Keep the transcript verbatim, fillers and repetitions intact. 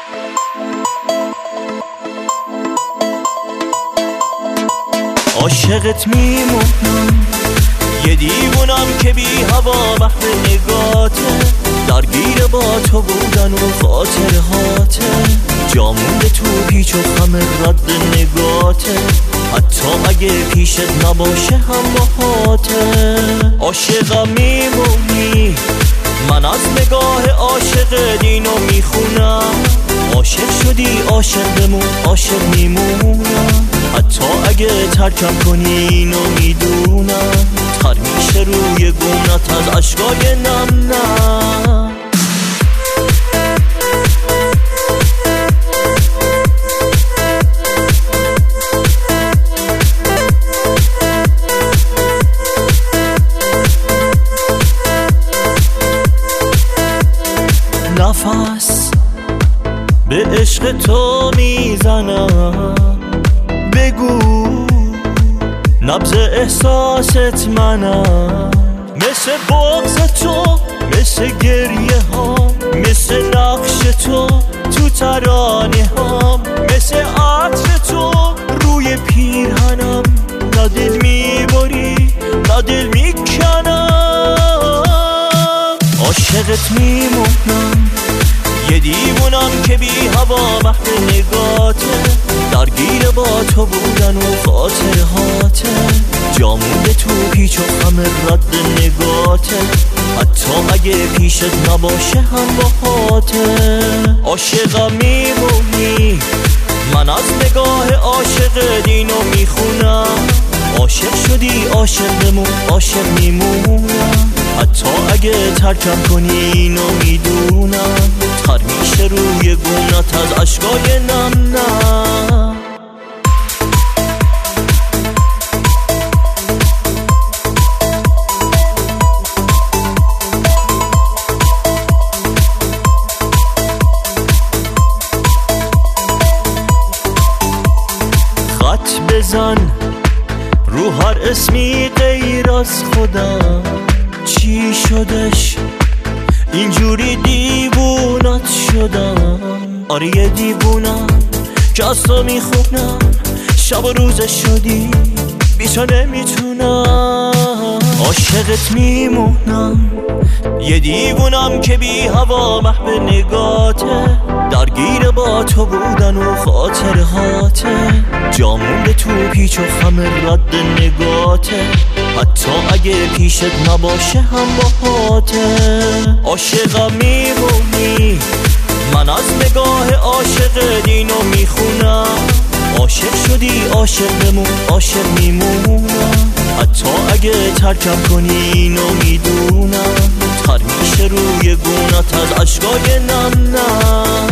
عاشقت میمونم، یه دیوونم که بی هوا محو نگاته، درگیر با تو بودن و خاطرهاته، جا مونده تو پیچ و خم رد نگاته، حتی اگه پیشت نباشه هم باهاته. عاشقم میمونی، من از نگاه عاشق دینو میخونم، عاشق شدی عاشق بمون، عاشق میمونم، حتی اگه ترکم کنی اینو میدونم، تر میشه روی گونت از عشقای نم نم. نفس به عشق تو میزنم، بگو نبض احساست منم، مثل بغض تو، مثل گریه ها، مثل نقش تو تو ترانه هام، مثل عطر تو روی پیرهنم، نه دل میبری نه دل میکنم. عاشقت میمونم، یه دیوونم که بی هوا محو نگاته، درگیر با تو بودن و خاطرهاته، جا مونده تو پیچ و خم رد نگاته، حتی اگه پیشت نباشه هم باهاته. عاشقم میمونی، من از نگاه عاشق دینو میخونم، عاشق شدی عاشق بمون، عاشق میمونم، حتی اگه ترکم کنی اینو میدونم، تر میشه روی گونت از عشقای نم نم. خط بزن رو هر اسمی غیر از خودم، چی شدش اینجوری دیوونت شدم؟ آره یه دیوونم که از تو میخونم، شب و روز شدی بی تو نمیتونم. عاشقت میمونم، یه دیوونم که بی هوا محو نگاته، درگیر با تو بودن و خاطرهاته، جا مونده تو پیچ و خم رد نگاته، حتی اگه پیشت نباشه هم باهاته. عاشقم میمونی، من از نگاه عاشق دینو میخونم، عاشق شدی عاشق بمون، عاشق میمونم، حتی اگه ترکم کنی اینو میدونم، تر میشه روی گونت از عشقای نم نم.